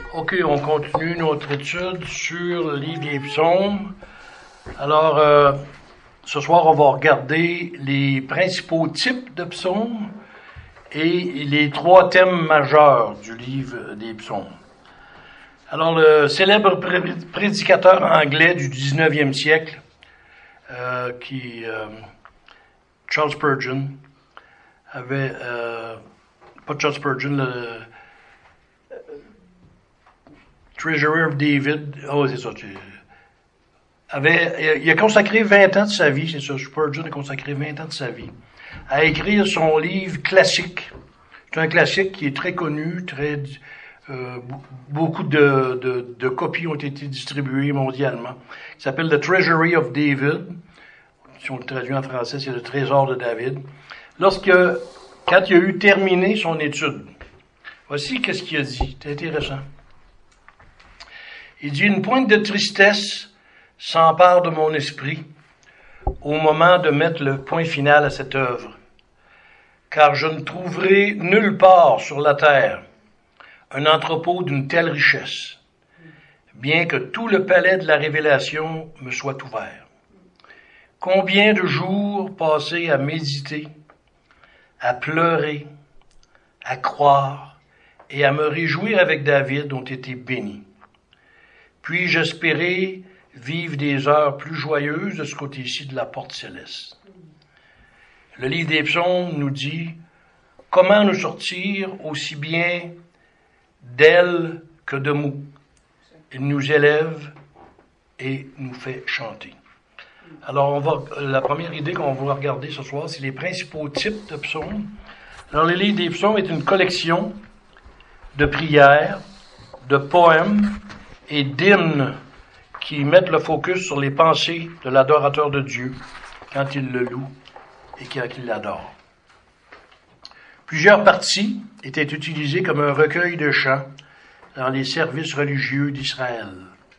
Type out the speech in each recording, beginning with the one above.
OK, on continue notre étude sur le livre des psaumes. Alors, ce soir, on va regarder les principaux types de psaumes et les trois thèmes majeurs du livre des psaumes. Alors, le célèbre prédicateur anglais du 19e siècle, Charles Spurgeon, avait, pas Charles Spurgeon, le Treasury of David, c'est ça, il a consacré 20 ans de sa vie, c'est ça, Spurgeon a consacré 20 ans de sa vie, à écrire son livre classique. C'est un classique qui est très connu, beaucoup de copies ont été distribuées mondialement. Il s'appelle The Treasury of David. Si on le traduit en français, c'est le trésor de David. Quand il a eu terminé son étude, voici qu'est-ce qu'il a dit. C'est intéressant. Il dit, une pointe de tristesse s'empare de mon esprit au moment de mettre le point final à cette œuvre, car je ne trouverai nulle part sur la terre un entrepôt d'une telle richesse, bien que tout le palais de la révélation me soit ouvert. Combien de jours passés à méditer, à pleurer, à croire et à me réjouir avec David ont été bénis. Puis-je espérer vivre des heures plus joyeuses de ce côté-ci de la porte céleste. Le livre des psaumes nous dit comment nous sortir aussi bien d'ailes que de mou. Il nous élève et nous fait chanter. Alors, la première idée qu'on va regarder ce soir, c'est les principaux types de psaumes. Alors, le livre des psaumes est une collection de prières, de poèmes et d'hymnes qui mettent le focus sur les pensées de l'adorateur de Dieu quand il le loue et quand il l'adore. Plusieurs parties étaient utilisées comme un recueil de chants dans les services religieux d'Israël.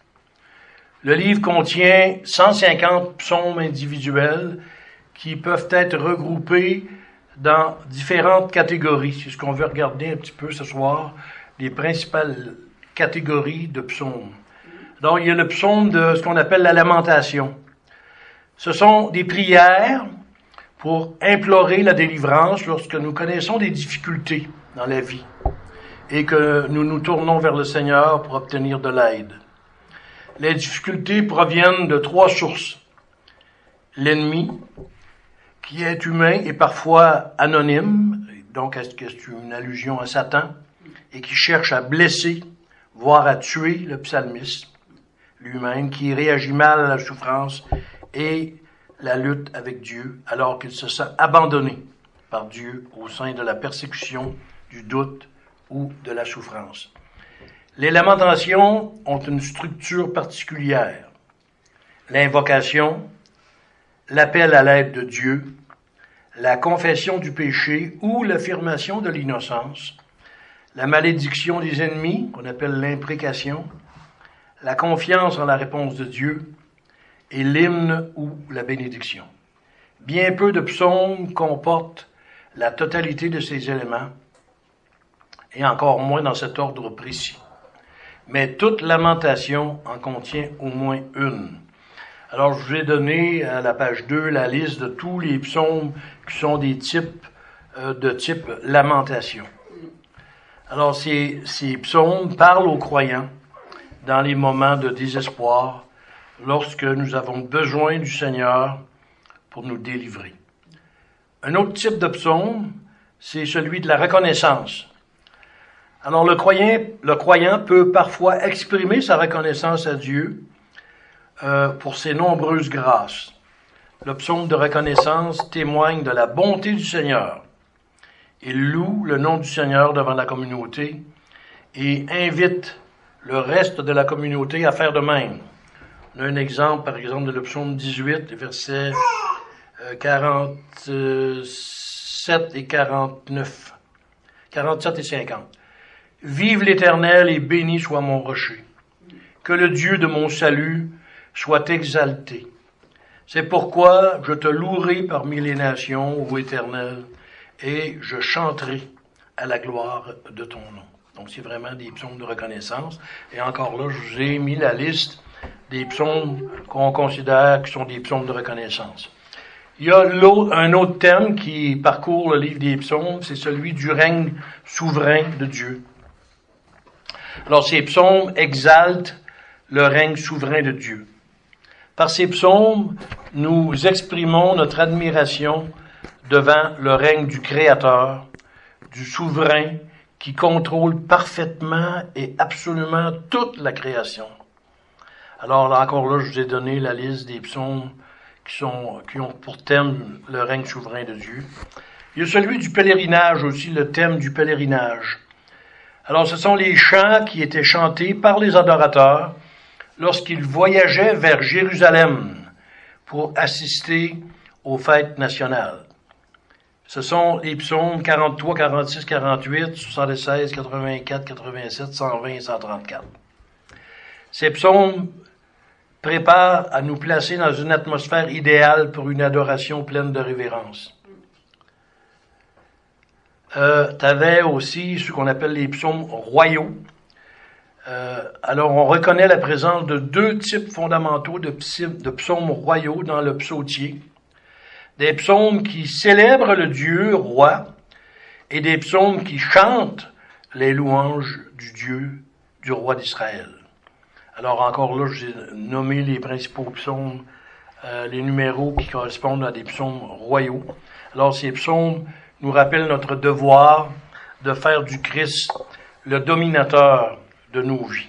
Le livre contient 150 psaumes individuels qui peuvent être regroupés dans différentes catégories. C'est ce qu'on veut regarder un petit peu ce soir, les principales catégories de psaumes. Donc, il y a le psaume de ce qu'on appelle la lamentation. Ce sont des prières pour implorer la délivrance lorsque nous connaissons des difficultés dans la vie et que nous nous tournons vers le Seigneur pour obtenir de l'aide. Les difficultés proviennent de trois sources. L'ennemi, qui est humain et parfois anonyme, donc c'est une allusion à Satan, et qui cherche à blesser, voire à tuer le psalmiste lui-même, qui réagit mal à la souffrance et la lutte avec Dieu, alors qu'il se sent abandonné par Dieu au sein de la persécution, du doute ou de la souffrance. Les lamentations ont une structure particulière. L'invocation, l'appel à l'aide de Dieu, la confession du péché ou l'affirmation de l'innocence, la malédiction des ennemis, qu'on appelle l'imprécation, la confiance en la réponse de Dieu et l'hymne ou la bénédiction. Bien peu de psaumes comportent la totalité de ces éléments, et encore moins dans cet ordre précis. Mais toute lamentation en contient au moins une. Alors, je vous ai donné à la page 2 la liste de tous les psaumes qui sont des types de type lamentation. Alors, ces psaumes parlent aux croyants dans les moments de désespoir, lorsque nous avons besoin du Seigneur pour nous délivrer. Un autre type de psaume, c'est celui de la reconnaissance. Alors, le croyant peut parfois exprimer sa reconnaissance à Dieu pour ses nombreuses grâces. Le psaume de reconnaissance témoigne de la bonté du Seigneur. Il loue le nom du Seigneur devant la communauté et invite le reste de la communauté à faire de même. On a un exemple, par exemple, de le psaume 18, versets 47 et 49. 47 et 50. Vive l'Éternel et béni soit mon rocher. Que le Dieu de mon salut soit exalté. C'est pourquoi je te louerai parmi les nations, ô Éternel, et je chanterai à la gloire de ton nom. Donc, c'est vraiment des psaumes de reconnaissance. Et encore là, je vous ai mis la liste des psaumes qu'on considère qui sont des psaumes de reconnaissance. Il y a un autre thème qui parcourt le livre des psaumes, c'est celui du règne souverain de Dieu. Alors, ces psaumes exaltent le règne souverain de Dieu. Par ces psaumes, nous exprimons notre admiration devant le règne du Créateur, du souverain qui contrôle parfaitement et absolument toute la création. Alors, là encore là, je vous ai donné la liste des psaumes qui ont pour thème le règne souverain de Dieu. Il y a celui du pèlerinage aussi, le thème du pèlerinage. Alors, ce sont les chants qui étaient chantés par les adorateurs lorsqu'ils voyageaient vers Jérusalem pour assister aux fêtes nationales. Ce sont les psaumes 43, 46, 48, 76, 84, 87, 120 et 134. Ces psaumes préparent à nous placer dans une atmosphère idéale pour une adoration pleine de révérence. T'avais aussi ce qu'on appelle les psaumes royaux. Alors, on reconnaît la présence de deux types fondamentaux de psaumes royaux dans le psautier. Des psaumes qui célèbrent le Dieu roi et des psaumes qui chantent les louanges du roi d'Israël. Alors, encore là, j'ai nommé les principaux psaumes, les numéros qui correspondent à des psaumes royaux. Alors, ces psaumes nous rappellent notre devoir de faire du Christ le dominateur de nos vies.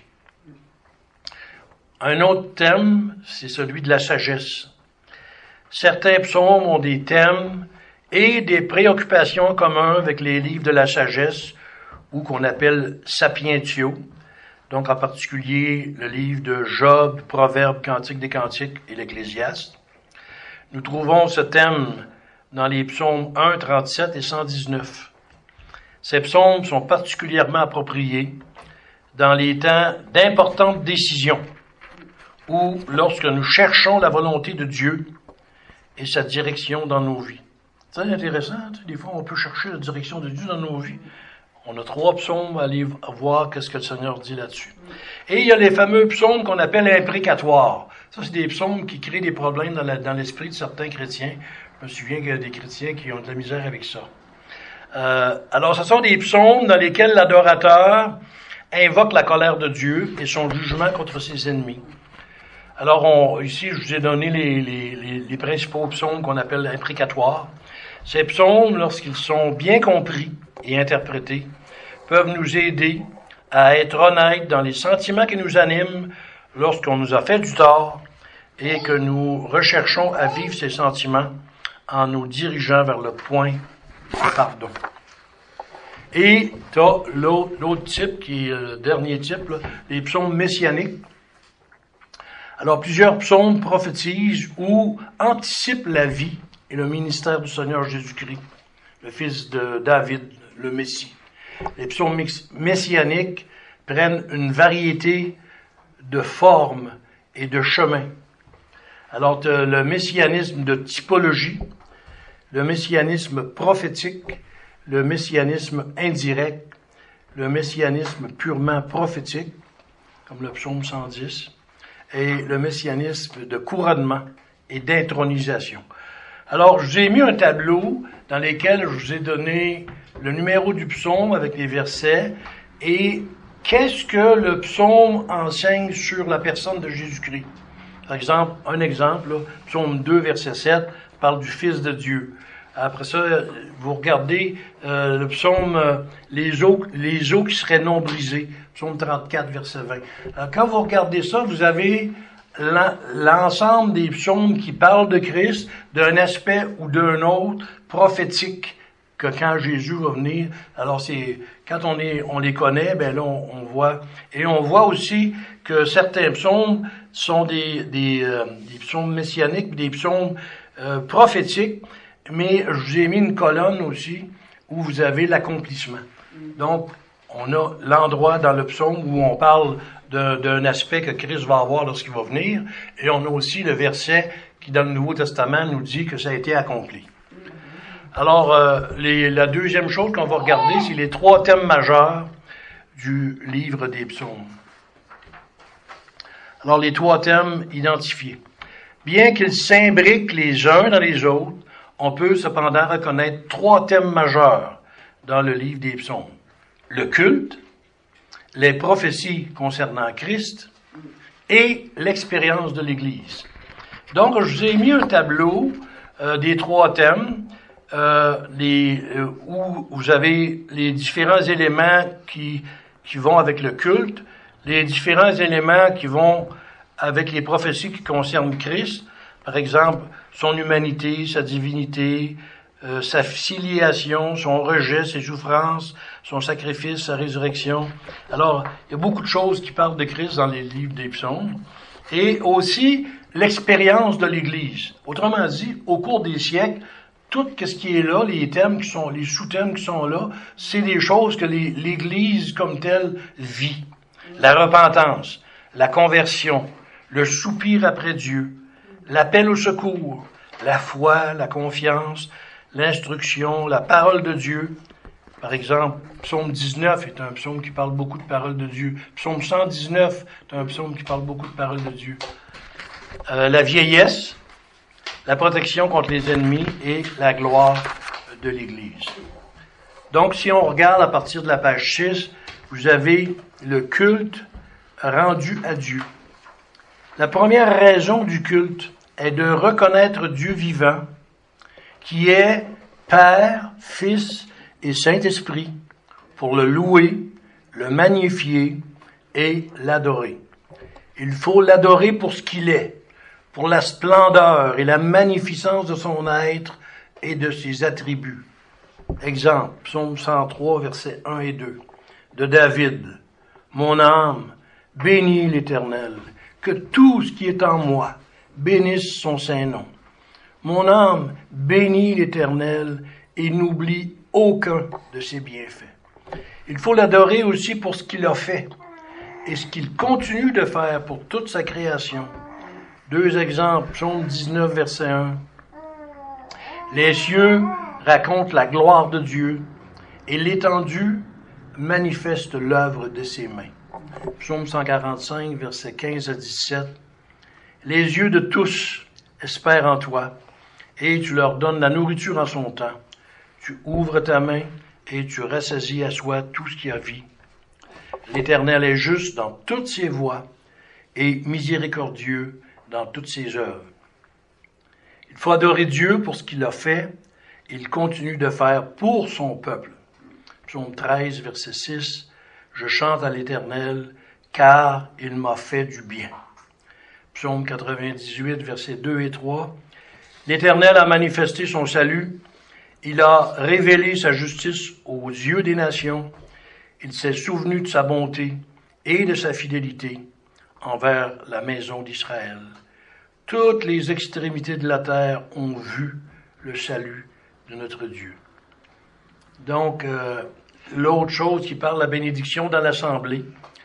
Un autre thème, c'est celui de la sagesse. Certains psaumes ont des thèmes et des préoccupations communs avec les livres de la sagesse, ou qu'on appelle sapientio, donc en particulier le livre de Job, Proverbes, Cantiques des Cantiques et l'Ecclésiaste. Nous trouvons ce thème dans les psaumes 1, 37 et 119. Ces psaumes sont particulièrement appropriés dans les temps d'importantes décisions ou lorsque nous cherchons la volonté de Dieu et sa direction dans nos vies. C'est intéressant, des fois on peut chercher la direction de Dieu dans nos vies. On a 3 psaumes à aller voir qu'est-ce que le Seigneur dit là-dessus. Et il y a les fameux psaumes qu'on appelle imprécatoires. Ça, c'est des psaumes qui créent des problèmes dans l'esprit de certains chrétiens. Je me souviens qu'il y a des chrétiens qui ont de la misère avec ça. Alors, ce sont des psaumes dans lesquels l'adorateur invoque la colère de Dieu et son jugement contre ses ennemis. Alors, ici, je vous ai donné les principaux psaumes qu'on appelle imprécatoires. Ces psaumes, lorsqu'ils sont bien compris et interprétés, peuvent nous aider à être honnêtes dans les sentiments qui nous animent lorsqu'on nous a fait du tort et que nous recherchons à vivre ces sentiments en nous dirigeant vers le point du pardon. Et tu as l'autre type, qui est le dernier type, là, les psaumes messianiques. Alors, plusieurs psaumes prophétisent ou anticipent la vie et le ministère du Seigneur Jésus-Christ, le fils de David, le Messie. Les psaumes messianiques prennent une variété de formes et de chemins. Alors, le messianisme de typologie, le messianisme prophétique, le messianisme indirect, le messianisme purement prophétique, comme le psaume 110, et le messianisme de couronnement et d'intronisation. Alors, je vous ai mis un tableau dans lequel je vous ai donné le numéro du psaume avec les versets et qu'est-ce que le psaume enseigne sur la personne de Jésus-Christ. Par exemple, là, psaume 2, verset 7, parle du Fils de Dieu. Après ça, vous regardez le psaume les eaux qui seraient non brisées, psaume 34, verset 20. Alors, quand vous regardez ça, vous avez l'ensemble des psaumes qui parlent de Christ d'un aspect ou d'un autre prophétique que quand Jésus va venir. Alors quand on les connaît, ben là on voit, et on voit aussi que certains psaumes sont des psaumes messianiques, des psaumes prophétiques, mais je vous ai mis une colonne aussi où vous avez l'accomplissement. Donc on a l'endroit dans le psaume où on parle d'un aspect que Christ va avoir lorsqu'il va venir, et on a aussi le verset qui, dans le Nouveau Testament, nous dit que ça a été accompli. Alors, la deuxième chose qu'on va regarder, c'est les 3 thèmes majeurs du livre des psaumes. Alors, les 3 thèmes identifiés. Bien qu'ils s'imbriquent les uns dans les autres, on peut cependant reconnaître 3 thèmes majeurs dans le livre des psaumes. Le culte, les prophéties concernant Christ et l'expérience de l'Église. Donc, je vous ai mis un tableau des 3 thèmes où vous avez les différents éléments qui vont avec le culte, les différents éléments qui vont avec les prophéties qui concernent Christ, par exemple, son humanité, sa divinité, sa filiation, son rejet, ses souffrances, son sacrifice, sa résurrection. Alors, il y a beaucoup de choses qui parlent de Christ dans les livres des psaumes. Et aussi, l'expérience de l'Église. Autrement dit, au cours des siècles, tout ce qui est là, les thèmes qui sont, les sous-thèmes qui sont là, c'est des choses que l'Église comme telle vit. La repentance, la conversion, le soupir après Dieu, l'appel au secours, la foi, la confiance, l'instruction, la parole de Dieu. Par exemple, psaume 19 est un psaume qui parle beaucoup de parole de Dieu. Psaume 119 est un psaume qui parle beaucoup de parole de Dieu. La vieillesse, la protection contre les ennemis et la gloire de l'Église. Donc, si on regarde à partir de la page 6, vous avez le culte rendu à Dieu. La première raison du culte est de reconnaître Dieu vivant, qui est Père, Fils et Saint-Esprit, pour le louer, le magnifier et l'adorer. Il faut l'adorer pour ce qu'il est, pour la splendeur et la magnificence de son être et de ses attributs. Exemple, psaume 103, versets 1 et 2, de David. « Mon âme, bénis l'Éternel, que tout ce qui est en moi bénisse son saint nom. Mon âme, bénis l'Éternel et n'oublie aucun de ses bienfaits. » Il faut l'adorer aussi pour ce qu'il a fait et ce qu'il continue de faire pour toute sa création. 2 exemples, psaume 19, verset 1. Les cieux racontent la gloire de Dieu et l'étendue manifeste l'œuvre de ses mains. Psaume 145, versets 15 à 17. Les yeux de tous espèrent en toi, et tu leur donnes la nourriture en son temps. Tu ouvres ta main, et tu rassasies à soi tout ce qui a vie. L'Éternel est juste dans toutes ses voies, et miséricordieux dans toutes ses œuvres. Il faut adorer Dieu pour ce qu'il a fait, et il continue de faire pour son peuple. Psaume 13, verset 6. Je chante à l'Éternel, car il m'a fait du bien. Psaume 98, versets 2 et 3. L'Éternel a manifesté son salut. Il a révélé sa justice aux yeux des nations. Il s'est souvenu de sa bonté et de sa fidélité envers la maison d'Israël. Toutes les extrémités de la terre ont vu le salut de notre Dieu. Donc, l'autre chose qui parle de la bénédiction dans l'assemblée,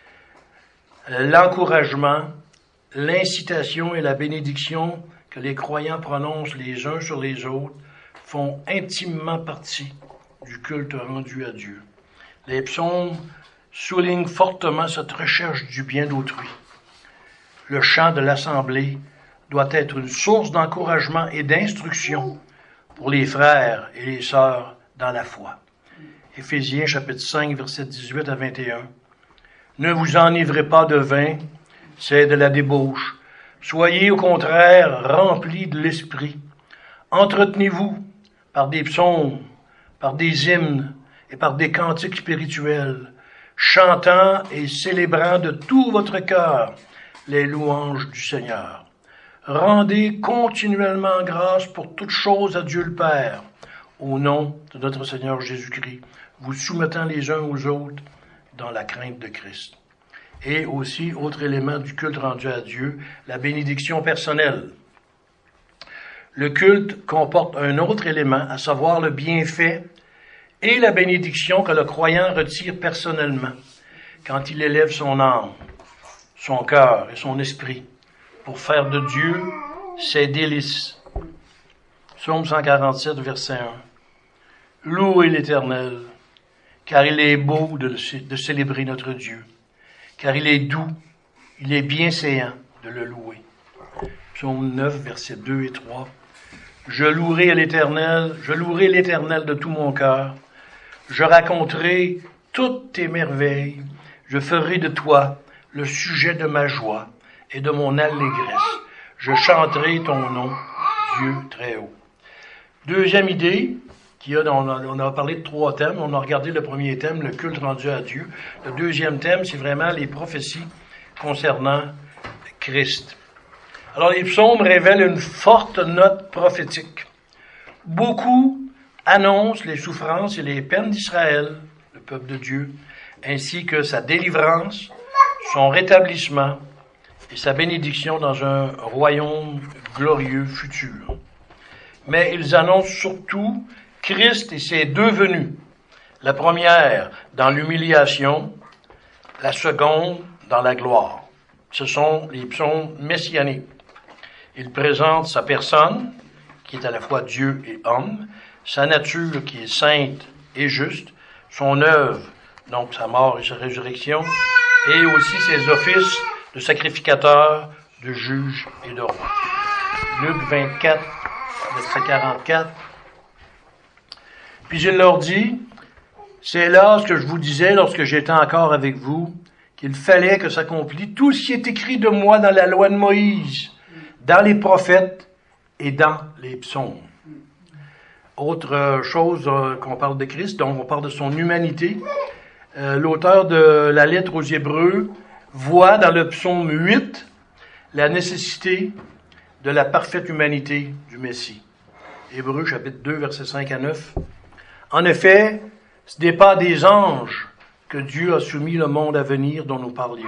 l'encouragement, l'incitation et la bénédiction que les croyants prononcent les uns sur les autres font intimement partie du culte rendu à Dieu. Les psaumes soulignent fortement cette recherche du bien d'autrui. Le chant de l'assemblée doit être une source d'encouragement et d'instruction pour les frères et les sœurs dans la foi. Éphésiens chapitre 5, versets 18 à 21. Ne vous enivrez pas de vin, c'est de la débauche. Soyez au contraire remplis de l'esprit. Entretenez-vous par des psaumes, par des hymnes et par des cantiques spirituels, chantant et célébrant de tout votre cœur les louanges du Seigneur. Rendez continuellement grâce pour toutes choses à Dieu le Père, au nom de notre Seigneur Jésus-Christ, vous soumettant les uns aux autres dans la crainte de Christ. Et aussi, autre élément du culte rendu à Dieu, la bénédiction personnelle. Le culte comporte un autre élément, à savoir le bienfait et la bénédiction que le croyant retire personnellement quand il élève son âme, son cœur et son esprit pour faire de Dieu ses délices. Psaume 147, verset 1. Louez l'Éternel, car il est beau de célébrer notre Dieu, car il est doux, il est bienséant de le louer. Psaume 9, versets 2 et 3. Je louerai l'Éternel de tout mon cœur. Je raconterai toutes tes merveilles. Je ferai de toi le sujet de ma joie et de mon allégresse. Je chanterai ton nom, Dieu très haut. Deuxième idée, on a parlé de 3 thèmes. On a regardé le premier thème, le culte rendu à Dieu. Le deuxième thème, c'est vraiment les prophéties concernant Christ. Alors, les psaumes révèlent une forte note prophétique. Beaucoup annoncent les souffrances et les peines d'Israël, le peuple de Dieu, ainsi que sa délivrance, son rétablissement et sa bénédiction dans un royaume glorieux futur. Mais ils annoncent surtout Christ et ses 2 venues. La première dans l'humiliation, la seconde dans la gloire. Ce sont les psaumes messianiques. Il présente sa personne, qui est à la fois Dieu et homme, sa nature qui est sainte et juste, son œuvre, donc sa mort et sa résurrection, et aussi ses offices de sacrificateur, de juge et de roi. Luc 24, verset 44. Puis il leur dit, c'est là ce que je vous disais lorsque j'étais encore avec vous, qu'il fallait que s'accomplisse tout ce qui est écrit de moi dans la loi de Moïse, dans les prophètes et dans les psaumes. Autre chose qu'on parle de Christ, donc on parle de son humanité. L'auteur de la lettre aux Hébreux voit dans le psaume 8 la nécessité de la parfaite humanité du Messie. Hébreux chapitre 2, versets 5 à 9. En effet, ce n'est pas des anges que Dieu a soumis le monde à venir dont nous parlions.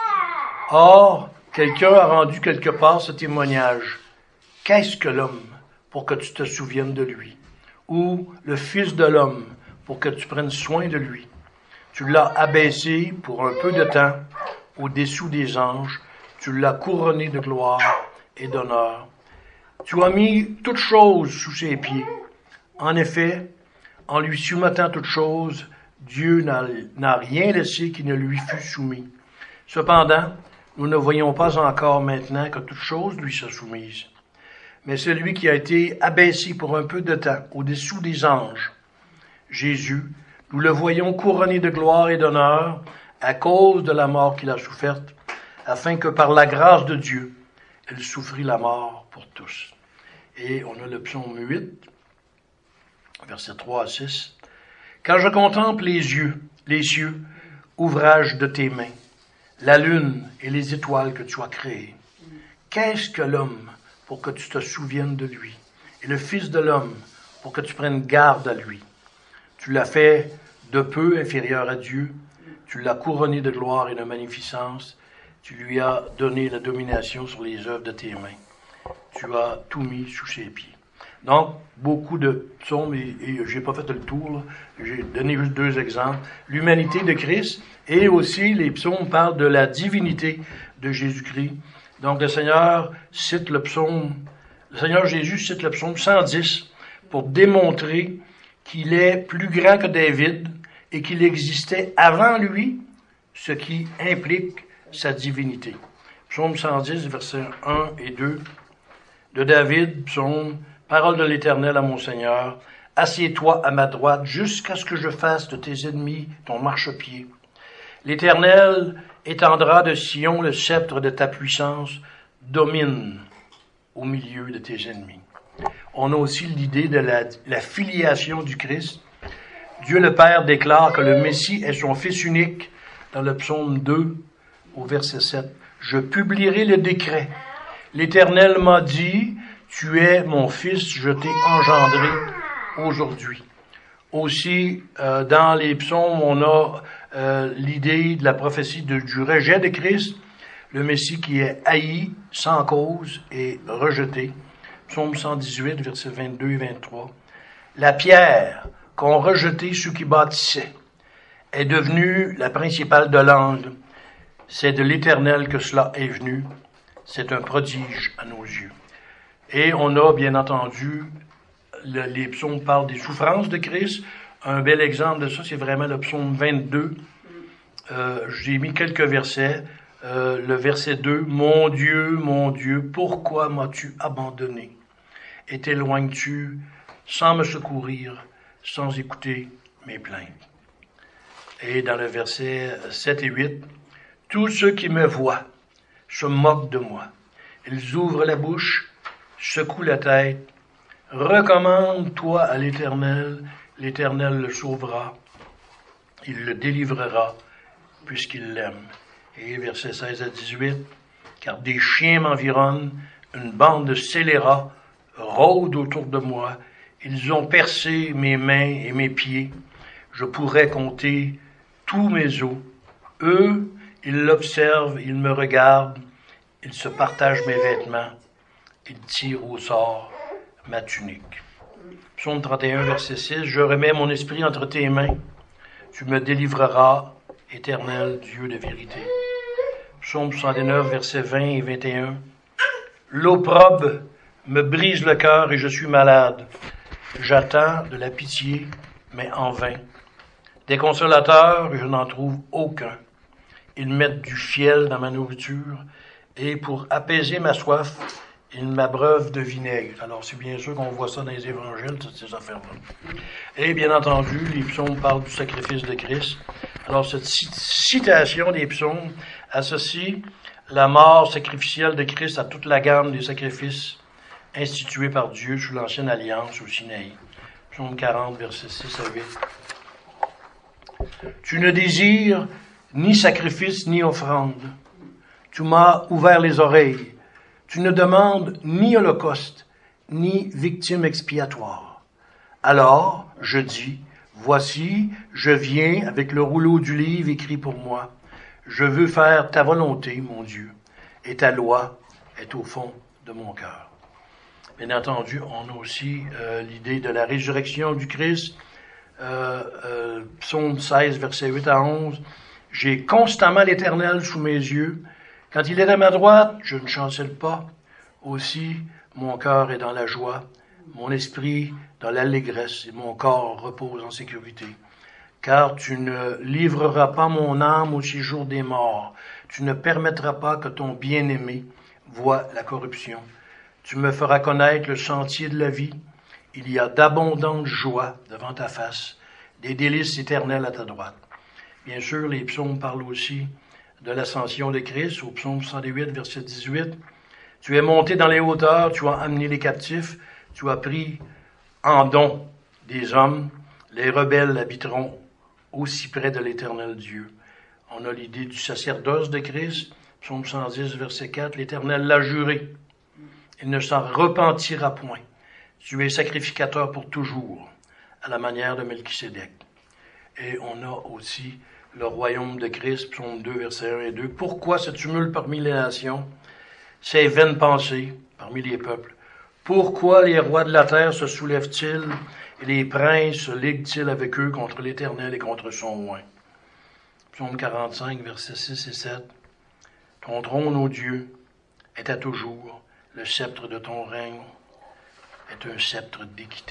Or, quelqu'un a rendu quelque part ce témoignage. Qu'est-ce que l'homme pour que tu te souviennes de lui? Ou le Fils de l'homme pour que tu prennes soin de lui? Tu l'as abaissé pour un peu de temps au-dessous des anges. Tu l'as couronné de gloire et d'honneur. Tu as mis toutes choses sous ses pieds. En effet, en lui soumettant toutes choses, Dieu n'a rien laissé qui ne lui fût soumis. Cependant, nous ne voyons pas encore maintenant que toutes choses lui soient soumises. Mais celui qui a été abaissé pour un peu de temps au-dessous des anges, Jésus, nous le voyons couronné de gloire et d'honneur à cause de la mort qu'il a soufferte, afin que par la grâce de Dieu, il souffrit la mort pour tous. Et on a le psaume 8, versets 3 à 6. Quand je contemple les cieux, ouvrage de tes mains, la lune et les étoiles que tu as créées, qu'est-ce que l'homme pour que tu te souviennes de lui, et le Fils de l'homme pour que tu prennes garde à lui? Tu l'as fait de peu inférieur à Dieu, tu l'as couronné de gloire et de magnificence, tu lui as donné la domination sur les œuvres de tes mains. Tu as tout mis sous ses pieds. Donc, beaucoup de psaumes, et j'ai pas fait le tour, là. J'ai donné juste 2 exemples. L'humanité de Christ, et aussi les psaumes parlent de la divinité de Jésus-Christ. Donc, le Seigneur Jésus cite le psaume 110 pour démontrer qu'il est plus grand que David et qu'il existait avant lui, ce qui implique sa divinité. Psaume 110, versets 1 et 2 de David, psaume, parole de l'Éternel à mon Seigneur, assieds-toi à ma droite jusqu'à ce que je fasse de tes ennemis ton marchepied. L'Éternel étendra de Sion le sceptre de ta puissance, domine au milieu de tes ennemis. On a aussi l'idée de la filiation du Christ. Dieu le Père déclare que le Messie est son Fils unique dans le psaume 2 au verset 7. Je publierai le décret. L'Éternel m'a dit, tu es mon Fils, je t'ai engendré aujourd'hui. Aussi, dans les psaumes, on a l'idée de la prophétie du rejet de Christ, le Messie qui est haï sans cause et rejeté. Psaume 118, versets 22 et 23. La pierre qu'ont rejeté ceux qui bâtissaient est devenue la principale de l'angle. C'est de l'Éternel que cela est venu. C'est un prodige à nos yeux. Et on a, bien entendu, les psaumes parlent des souffrances de Christ. Un bel exemple de ça, c'est vraiment le psaume 22. J'ai mis quelques versets. Le verset 2, mon Dieu, pourquoi m'as-tu abandonné? Et t'éloignes-tu sans me secourir, sans écouter mes plaintes? Et dans le verset 7 et 8, tous ceux qui me voient se moquent de moi. Ils ouvrent la bouche, secouent la tête. Recommande-toi à l'Éternel, l'Éternel le sauvera, il le délivrera, puisqu'il l'aime. Et versets 16 à 18, car des chiens m'environnent, une bande de scélérats rôde autour de moi, ils ont percé mes mains et mes pieds, je pourrais compter tous mes os. Eux, ils l'observent, ils me regardent, ils se partagent mes vêtements, ils tirent au sort ma tunique. Psaume 31, verset 6, je remets mon esprit entre tes mains, tu me délivreras, Éternel Dieu de vérité. Psaume 69, versets 20 et 21, l'opprobre me brise le cœur et je suis malade. J'attends de la pitié, mais en vain. Des consolateurs, je n'en trouve aucun. Ils mettent du fiel dans ma nourriture et pour apaiser ma soif, ils m'abreuvent de vinaigre. Alors, c'est bien sûr qu'on voit ça dans les évangiles, toutes ces affaires-là. Et bien entendu, les psaumes parlent du sacrifice de Christ. Alors, cette citation des psaumes associe la mort sacrificielle de Christ à toute la gamme des sacrifices institués par Dieu sous l'Ancienne Alliance au Sinaï. Psaume 40, versets 6 à 8. Tu ne désires ni sacrifice ni offrande. Tu m'as ouvert les oreilles. Tu ne demandes ni holocauste, ni victime expiatoire. Alors, je dis, voici, je viens avec le rouleau du livre écrit pour moi. Je veux faire ta volonté, mon Dieu, et ta loi est au fond de mon cœur. Bien entendu, on a aussi l'idée de la résurrection du Christ. Psaume 16, versets 8 à 11. J'ai constamment l'Éternel sous mes yeux. Quand il est à ma droite, je ne chancelle pas. Aussi, mon cœur est dans la joie, mon esprit dans l'allégresse et mon corps repose en sécurité. Car tu ne livreras pas mon âme au séjour des morts. Tu ne permettras pas que ton bien-aimé voie la corruption. Tu me feras connaître le sentier de la vie. Il y a d'abondantes joies devant ta face, des délices éternelles à ta droite. Bien sûr, les psaumes parlent aussi de l'ascension de Christ, au psaume 108, verset 18. Tu es monté dans les hauteurs, tu as amené les captifs, tu as pris en don des hommes. Les rebelles habiteront aussi près de l'Éternel Dieu. On a l'idée du sacerdoce de Christ, psaume 110, verset 4. L'Éternel l'a juré. Il ne s'en repentira point. Tu es sacrificateur pour toujours, à la manière de Melchisédek. Et on a aussi le royaume de Christ, psaume 2, versets 1 et 2. Pourquoi ce tumulte parmi les nations, ces vaines pensées parmi les peuples? Pourquoi les rois de la terre se soulèvent-ils et les princes se liguent-ils avec eux contre l'Éternel et contre son oint? Psaume 45, versets 6 et 7. Ton trône, ô Dieu, est à toujours. Le sceptre de ton règne est un sceptre d'équité.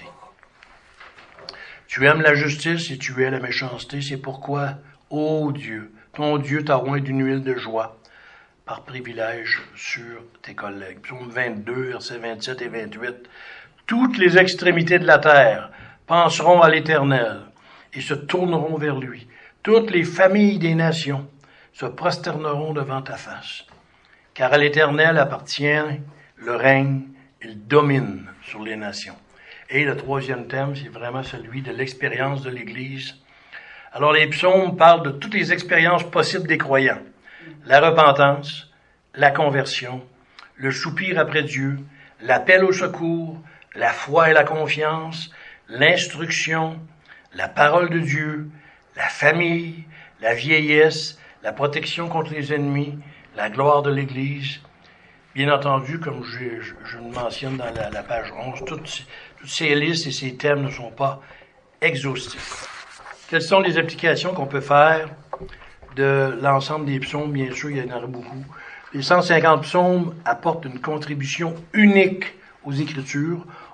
Tu aimes la justice et tu hais la méchanceté. C'est pourquoi, ô Dieu, ton Dieu t'a oint d'une huile de joie par privilège sur tes collègues. Psaume 22, versets 27 et 28. Toutes les extrémités de la terre penseront à l'Éternel et se tourneront vers lui. Toutes les familles des nations se prosterneront devant ta face. Car à l'Éternel appartient le règne, il domine sur les nations. Et le troisième thème, c'est vraiment celui de l'expérience de l'Église. Alors les psaumes parlent de toutes les expériences possibles des croyants. La repentance, la conversion, le soupir après Dieu, l'appel au secours, la foi et la confiance, l'instruction, la parole de Dieu, la famille, la vieillesse, la protection contre les ennemis, la gloire de l'Église. Bien entendu, comme je le mentionne dans la page 11, toutes ces listes et ces thèmes ne sont pas exhaustifs. Quelles sont les applications qu'on peut faire de l'ensemble des psaumes? Bien sûr, il y en aura beaucoup. Les 150 psaumes apportent une contribution unique aux Écritures.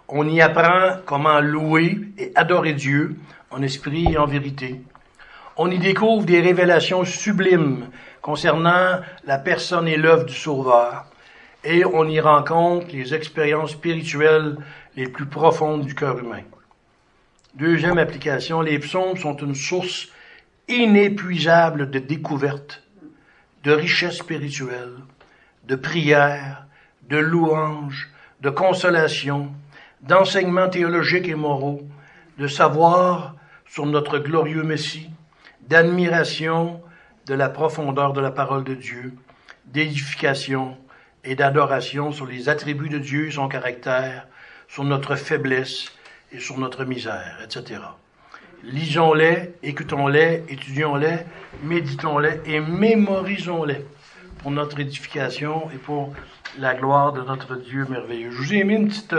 On y apprend comment louer et adorer Dieu en esprit et en vérité. On y découvre des révélations sublimes concernant la personne et l'œuvre du Sauveur. Et on y rencontre les expériences spirituelles les plus profondes du cœur humain. Deuxième application, les psaumes sont une source inépuisable de découvertes, de richesses spirituelles, de prières, de louanges, de consolation, d'enseignements théologiques et moraux, de savoir sur notre glorieux Messie, d'admiration de la profondeur de la parole de Dieu, d'édification et d'adoration sur les attributs de Dieu et son caractère, sur notre faiblesse et sur notre misère, etc. Lisons-les, écoutons-les, étudions-les, méditons-les et mémorisons-les pour notre édification et pour la gloire de notre Dieu merveilleux. Je vous ai mis une petite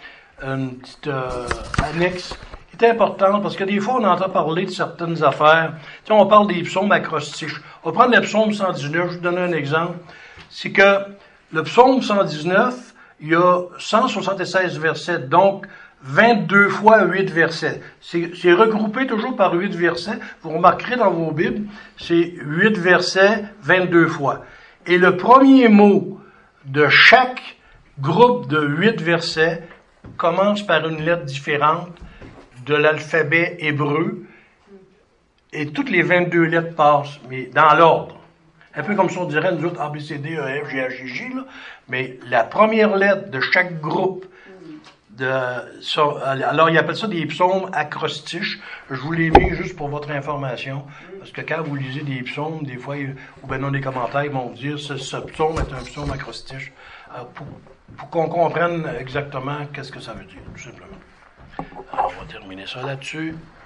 annexe qui est importante parce que des fois on entend parler de certaines affaires. Tu sais, on parle des psaumes acrostiches. On va prendre le psaume 119, je vais vous donner un exemple. C'est que le psaume 119, il y a 176 versets, donc 22 fois 8 versets. C'est regroupé toujours par 8 versets. Vous remarquerez dans vos Bibles, c'est 8 versets, 22 fois. Et le premier mot de chaque groupe de 8 versets commence par une lettre différente de l'alphabet hébreu. Et toutes les 22 lettres passent, mais dans l'ordre. Un peu comme si on dirait, nous autres, A, B, C, D, E, F, G, H, I, J, là. Mais la première lettre de chaque groupe alors, ils appellent ça des psaumes acrostiches. Je vous l'ai mis juste pour votre information. Parce que quand vous lisez des psaumes, des fois, ou bien dans les commentaires, ils vont vous dire ce psaume est un psaume acrostiche. Pour qu'on comprenne exactement qu'est-ce que ça veut dire, tout simplement. Alors, on va terminer ça là-dessus.